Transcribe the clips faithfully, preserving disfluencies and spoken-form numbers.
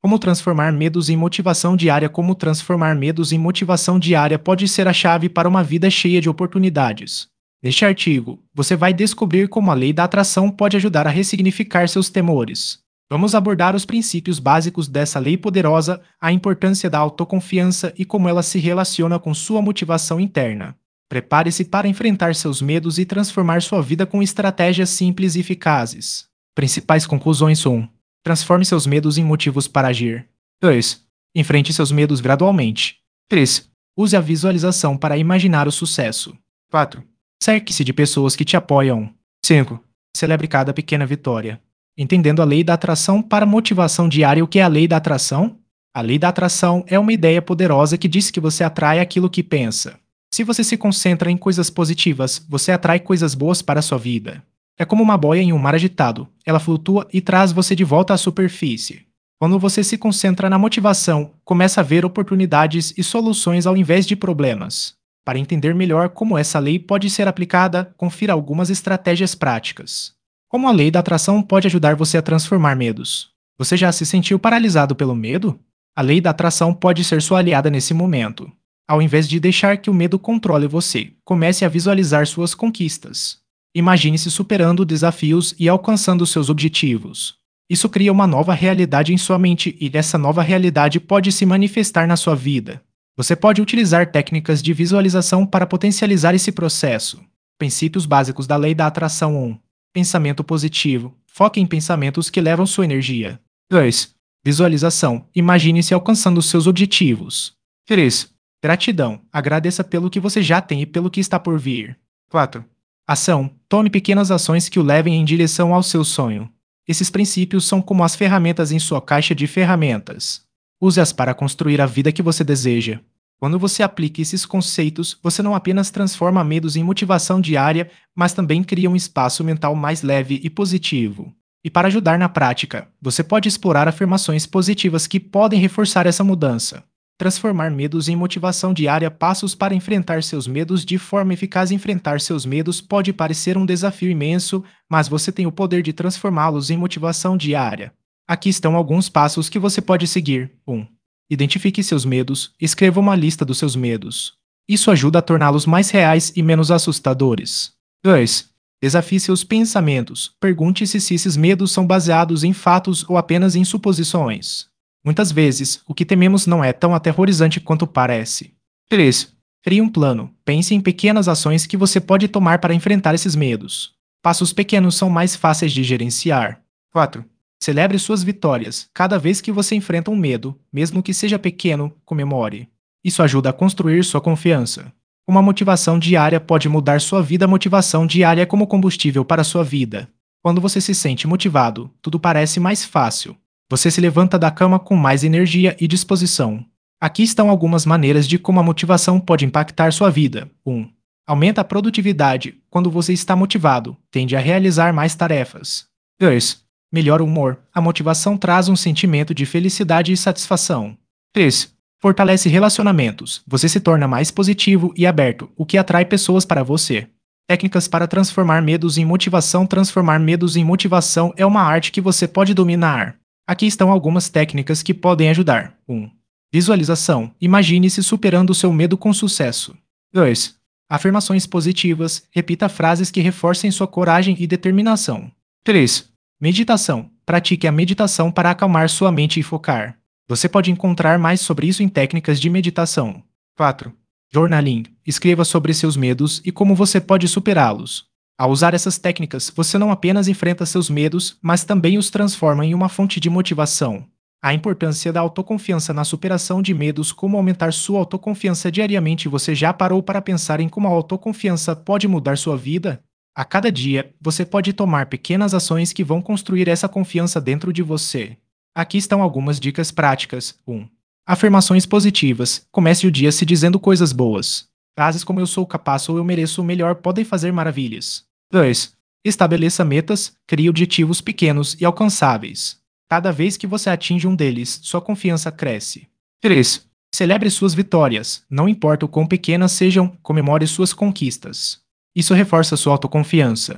Como transformar medos em motivação diária? Como transformar medos em motivação diária pode ser a chave para uma vida cheia de oportunidades. Neste artigo, você vai descobrir como a lei da atração pode ajudar a ressignificar seus temores. Vamos abordar os princípios básicos dessa lei poderosa, a importância da autoconfiança e como ela se relaciona com sua motivação interna. Prepare-se para enfrentar seus medos e transformar sua vida com estratégias simples e eficazes. Principais conclusões: um. Transforme seus medos em motivos para agir. dois. Enfrente seus medos gradualmente. três. Use a visualização para imaginar o sucesso. quatro. Cerque-se de pessoas que te apoiam. cinco. Celebre cada pequena vitória. Entendendo a lei da atração para motivação diária. O que é a lei da atração? A lei da atração é uma ideia poderosa que diz que você atrai aquilo que pensa. Se você se concentra em coisas positivas, você atrai coisas boas para a sua vida. É como uma boia em um mar agitado. Ela flutua e traz você de volta à superfície. Quando você se concentra na motivação, começa a ver oportunidades e soluções ao invés de problemas. Para entender melhor como essa lei pode ser aplicada, confira algumas estratégias práticas. Como a lei da atração pode ajudar você a transformar medos? Você já se sentiu paralisado pelo medo? A lei da atração pode ser sua aliada nesse momento. Ao invés de deixar que o medo controle você, comece a visualizar suas conquistas. Imagine-se superando desafios e alcançando seus objetivos. Isso cria uma nova realidade em sua mente e essa nova realidade pode se manifestar na sua vida. Você pode utilizar técnicas de visualização para potencializar esse processo. Princípios básicos da lei da atração: um. Pensamento positivo. Foque em pensamentos que levam sua energia. dois. Visualização. Imagine-se alcançando seus objetivos. três. Gratidão. Agradeça pelo que você já tem e pelo que está por vir. quatro. Ação. Tome pequenas ações que o levem em direção ao seu sonho. Esses princípios são como as ferramentas em sua caixa de ferramentas. Use-as para construir a vida que você deseja. Quando você aplica esses conceitos, você não apenas transforma medos em motivação diária, mas também cria um espaço mental mais leve e positivo. E para ajudar na prática, você pode explorar afirmações positivas que podem reforçar essa mudança. Transformar medos em motivação diária. Passos para enfrentar seus medos de forma eficaz. Enfrentar seus medos pode parecer um desafio imenso, mas você tem o poder de transformá-los em motivação diária. Aqui estão alguns passos que você pode seguir. um. Identifique seus medos. Escreva uma lista dos seus medos. Isso ajuda a torná-los mais reais e menos assustadores. dois. Desafie seus pensamentos. Pergunte-se se esses medos são baseados em fatos ou apenas em suposições. Muitas vezes, o que tememos não é tão aterrorizante quanto parece. três. Crie um plano. Pense em pequenas ações que você pode tomar para enfrentar esses medos. Passos pequenos são mais fáceis de gerenciar. quatro. Celebre suas vitórias. Cada vez que você enfrenta um medo, mesmo que seja pequeno, comemore. Isso ajuda a construir sua confiança. Uma motivação diária pode mudar sua vida. A motivação diária é como combustível para sua vida. Quando você se sente motivado, tudo parece mais fácil. Você se levanta da cama com mais energia e disposição. Aqui estão algumas maneiras de como a motivação pode impactar sua vida. um. Aumenta a produtividade. Quando você está motivado, tende a realizar mais tarefas. dois. Melhora o humor. A motivação traz um sentimento de felicidade e satisfação. três. Fortalece relacionamentos. Você se torna mais positivo e aberto, o que atrai pessoas para você. Técnicas para transformar medos em motivação. Transformar medos em motivação é uma arte que você pode dominar. Aqui estão algumas técnicas que podem ajudar. um. Visualização. Imagine-se superando o seu medo com sucesso. dois. Afirmações positivas. Repita frases que reforcem sua coragem e determinação. três. Meditação. Pratique a meditação para acalmar sua mente e focar. Você pode encontrar mais sobre isso em técnicas de meditação. quatro. Journaling. Escreva sobre seus medos e como você pode superá-los. Ao usar essas técnicas, você não apenas enfrenta seus medos, mas também os transforma em uma fonte de motivação. A importância da autoconfiança na superação de medos. Como aumentar sua autoconfiança diariamente. Você já parou para pensar em como a autoconfiança pode mudar sua vida? A cada dia, você pode tomar pequenas ações que vão construir essa confiança dentro de você. Aqui estão algumas dicas práticas. um. Afirmações positivas. Comece o dia se dizendo coisas boas. Frases como eu sou capaz ou eu mereço o melhor podem fazer maravilhas. dois. Estabeleça metas. Crie objetivos pequenos e alcançáveis. Cada vez que você atinge um deles, sua confiança cresce. três. Celebre suas vitórias. Não importa o quão pequenas sejam, comemore suas conquistas. Isso reforça sua autoconfiança.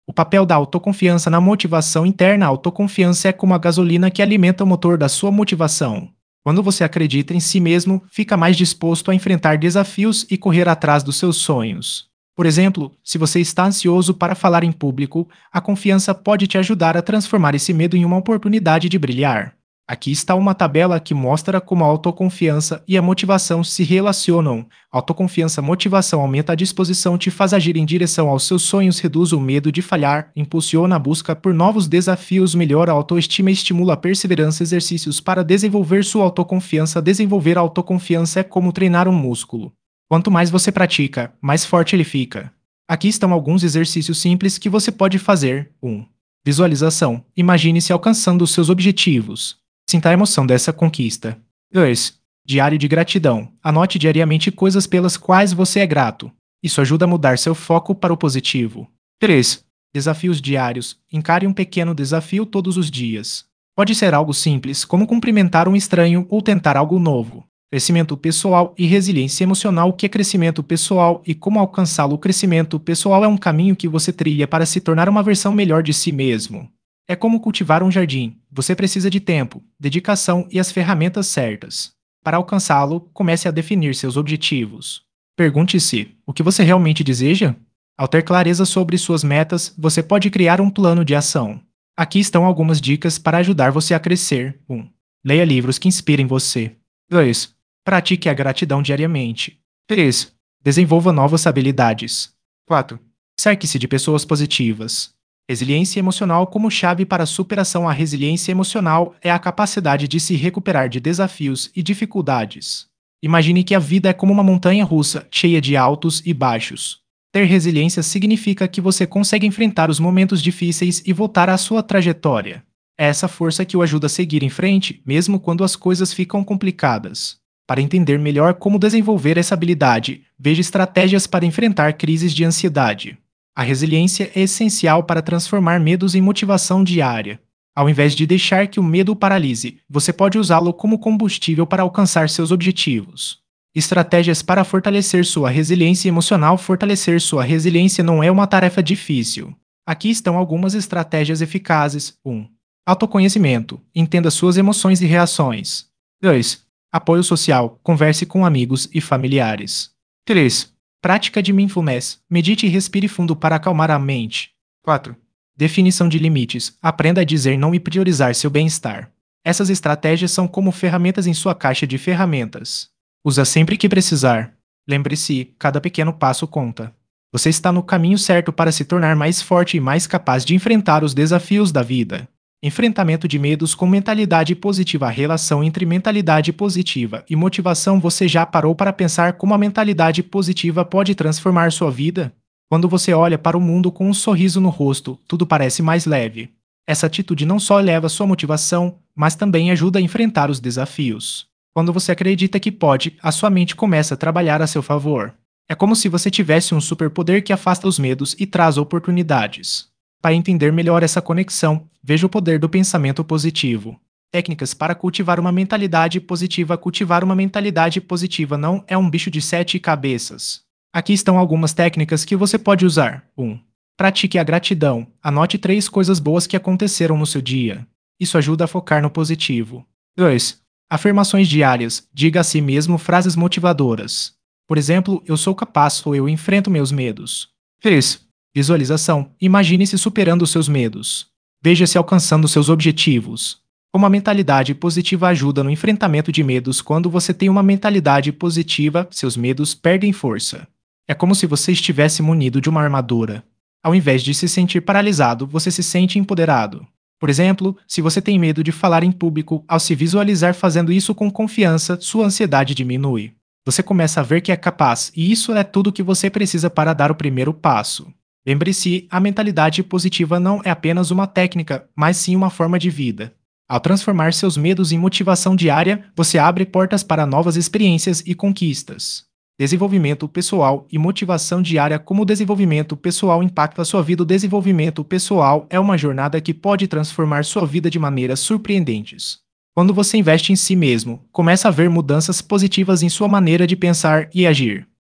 O papel da autoconfiança na motivação interna. A autoconfiança é como a gasolina que alimenta o motor da sua motivação. Quando você acredita em si mesmo, fica mais disposto a enfrentar desafios e correr atrás dos seus sonhos. Por exemplo, se você está ansioso para falar em público, a confiança pode te ajudar a transformar esse medo em uma oportunidade de brilhar. Aqui está uma tabela que mostra como a autoconfiança e a motivação se relacionam. Autoconfiança, motivação aumenta a disposição, te faz agir em direção aos seus sonhos, reduz o medo de falhar, impulsiona a busca por novos desafios, melhora a autoestima e estimula a perseverança. Exercícios para desenvolver sua autoconfiança. Desenvolver a autoconfiança é como treinar um músculo. Quanto mais você pratica, mais forte ele fica. Aqui estão alguns exercícios simples que você pode fazer. um. Visualização. Imagine-se alcançando os seus objetivos. Sinta a emoção dessa conquista. dois. Diário de gratidão. Anote diariamente coisas pelas quais você é grato. Isso ajuda a mudar seu foco para o positivo. três. Desafios diários. Encare um pequeno desafio todos os dias. Pode ser algo simples, como cumprimentar um estranho ou tentar algo novo. Crescimento pessoal e resiliência emocional. O que é crescimento pessoal e como alcançá-lo? O crescimento pessoal é um caminho que você trilha para se tornar uma versão melhor de si mesmo. É como cultivar um jardim. Você precisa de tempo, dedicação e as ferramentas certas. Para alcançá-lo, comece a definir seus objetivos. Pergunte-se: o que você realmente deseja? Ao ter clareza sobre suas metas, você pode criar um plano de ação. Aqui estão algumas dicas para ajudar você a crescer. um. Leia livros que inspirem você. dois. Pratique a gratidão diariamente. três. Desenvolva novas habilidades. quatro. Cerque-se de pessoas positivas. Resiliência emocional como chave para a superação. A resiliência emocional é a capacidade de se recuperar de desafios e dificuldades. Imagine que a vida é como uma montanha russa, cheia de altos e baixos. Ter resiliência significa que você consegue enfrentar os momentos difíceis e voltar à sua trajetória. É essa força que o ajuda a seguir em frente, mesmo quando as coisas ficam complicadas. Para entender melhor como desenvolver essa habilidade, veja estratégias para enfrentar crises de ansiedade. A resiliência é essencial para transformar medos em motivação diária. Ao invés de deixar que o medo o paralise, você pode usá-lo como combustível para alcançar seus objetivos. Estratégias para fortalecer sua resiliência emocional. Fortalecer sua resiliência não é uma tarefa difícil. Aqui estão algumas estratégias eficazes. um. Autoconhecimento. Entenda suas emoções e reações. dois. Apoio social. Converse com amigos e familiares. três. Prática de mindfulness. Medite e respire fundo para acalmar a mente. quatro. Definição de limites. Aprenda a dizer não e priorizar seu bem-estar. Essas estratégias são como ferramentas em sua caixa de ferramentas. Usa sempre que precisar. Lembre-se, cada pequeno passo conta. Você está no caminho certo para se tornar mais forte e mais capaz de enfrentar os desafios da vida. Enfrentamento de medos com mentalidade positiva. A relação entre mentalidade positiva e motivação. Você já parou para pensar como a mentalidade positiva pode transformar sua vida? Quando você olha para o mundo com um sorriso no rosto, tudo parece mais leve. Essa atitude não só eleva sua motivação, mas também ajuda a enfrentar os desafios. Quando você acredita que pode, a sua mente começa a trabalhar a seu favor. É como se você tivesse um superpoder que afasta os medos e traz oportunidades. Para entender melhor essa conexão, veja o poder do pensamento positivo. Técnicas para cultivar uma mentalidade positiva. Cultivar uma mentalidade positiva não é um bicho de sete cabeças. Aqui estão algumas técnicas que você pode usar. um. Pratique a gratidão. Anote três coisas boas que aconteceram no seu dia. Isso ajuda a focar no positivo. dois. Afirmações diárias. Diga a si mesmo frases motivadoras. Por exemplo, eu sou capaz ou eu enfrento meus medos. três. Visualização. Imagine-se superando seus medos. Veja-se alcançando seus objetivos. Como a mentalidade positiva ajuda no enfrentamento de medos. Quando você tem uma mentalidade positiva, seus medos perdem força. É como se você estivesse munido de uma armadura. Ao invés de se sentir paralisado, você se sente empoderado. Por exemplo, se você tem medo de falar em público, ao se visualizar fazendo isso com confiança, sua ansiedade diminui. Você começa a ver que é capaz, e isso é tudo que você precisa para dar o primeiro passo. Lembre-se, a mentalidade positiva não é apenas uma técnica, mas sim uma forma de vida. Ao transformar seus medos em motivação diária, você abre portas para novas experiências e conquistas. Desenvolvimento pessoal e motivação diária. Como o desenvolvimento pessoal impacta a sua vida? O desenvolvimento pessoal é uma jornada que pode transformar sua vida de maneiras surpreendentes. Quando você investe em si mesmo, começa a ver mudanças positivas em sua maneira de pensar e agir.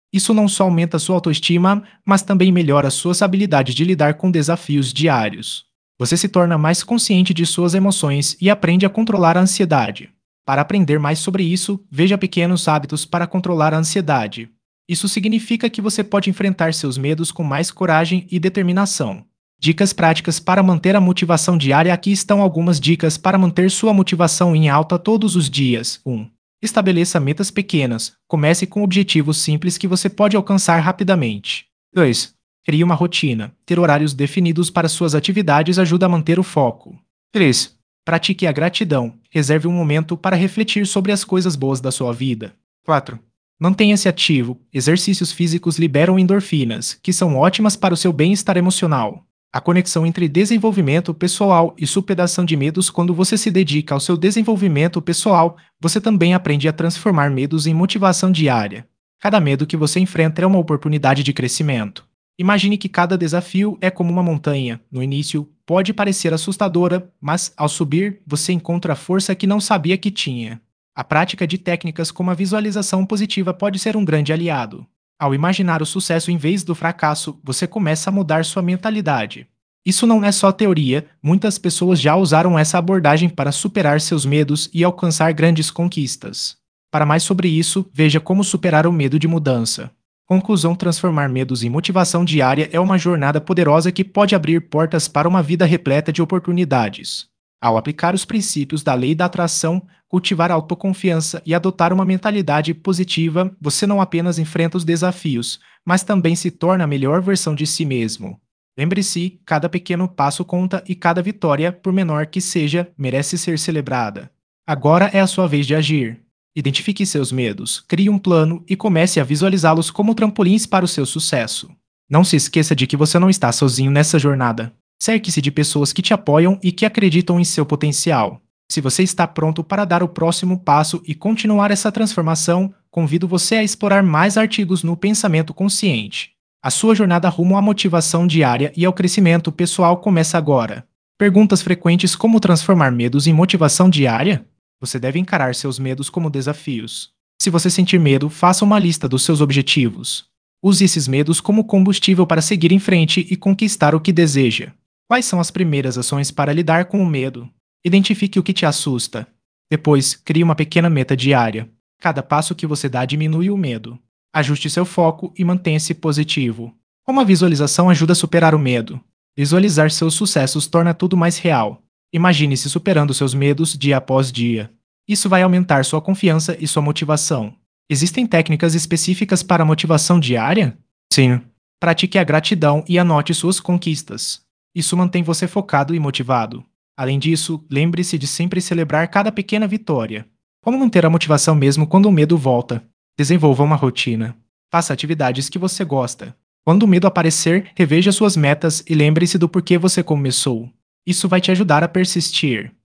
Isso não só aumenta sua autoestima, mas também melhora suas habilidades de lidar com desafios diários. Você se torna mais consciente de suas emoções e aprende a controlar a ansiedade. Para aprender mais sobre isso, veja pequenos hábitos para controlar a ansiedade. Isso significa que você pode enfrentar seus medos com mais coragem e determinação. Dicas práticas para manter a motivação diária. Aqui estão algumas dicas para manter sua motivação em alta todos os dias. um. Estabeleça metas pequenas. Comece com objetivos simples que você pode alcançar rapidamente. dois. Crie uma rotina. Ter horários definidos para suas atividades ajuda a manter o foco. três. Pratique a gratidão. Reserve um momento para refletir sobre as coisas boas da sua vida. quatro. Mantenha-se ativo. Exercícios físicos liberam endorfinas, que são ótimas para o seu bem-estar emocional. A conexão entre desenvolvimento pessoal e superação de medos. Quando você se dedica ao seu desenvolvimento pessoal, você também aprende a transformar medos em motivação diária. Cada medo que você enfrenta é uma oportunidade de crescimento. Imagine que cada desafio é como uma montanha. No início, pode parecer assustadora, mas ao subir, você encontra a força que não sabia que tinha. A prática de técnicas como a visualização positiva pode ser um grande aliado. Ao imaginar o sucesso em vez do fracasso, você começa a mudar sua mentalidade. Isso não é só teoria, muitas pessoas já usaram essa abordagem para superar seus medos e alcançar grandes conquistas. Para mais sobre isso, veja como superar o medo de mudança. Conclusão: transformar medos em motivação diária é uma jornada poderosa que pode abrir portas para uma vida repleta de oportunidades. Ao aplicar os princípios da lei da atração, cultivar a autoconfiança e adotar uma mentalidade positiva, você não apenas enfrenta os desafios, mas também se torna a melhor versão de si mesmo. Lembre-se, cada pequeno passo conta e cada vitória, por menor que seja, merece ser celebrada. Agora é a sua vez de agir. Identifique seus medos, crie um plano e comece a visualizá-los como trampolins para o seu sucesso. Não se esqueça de que você não está sozinho nessa jornada. Cerque-se de pessoas que te apoiam e que acreditam em seu potencial. Se você está pronto para dar o próximo passo e continuar essa transformação, convido você a explorar mais artigos no Pensamento Consciente. A sua jornada rumo à motivação diária e ao crescimento pessoal começa agora. Perguntas frequentes: como transformar medos em motivação diária? Você deve encarar seus medos como desafios. Se você sentir medo, faça uma lista dos seus objetivos. Use esses medos como combustível para seguir em frente e conquistar o que deseja. Quais são as primeiras ações para lidar com o medo? Identifique o que te assusta. Depois, crie uma pequena meta diária. Cada passo que você dá diminui o medo. Ajuste seu foco e mantenha-se positivo. Como a visualização ajuda a superar o medo? Visualizar seus sucessos torna tudo mais real. Imagine-se superando seus medos dia após dia. Isso vai aumentar sua confiança e sua motivação. Existem técnicas específicas para a motivação diária? Sim. Pratique a gratidão e anote suas conquistas. Isso mantém você focado e motivado. Além disso, lembre-se de sempre celebrar cada pequena vitória. Como manter a motivação mesmo quando o medo volta? Desenvolva uma rotina. Faça atividades que você gosta. Quando o medo aparecer, reveja suas metas e lembre-se do porquê você começou. Isso vai te ajudar a persistir.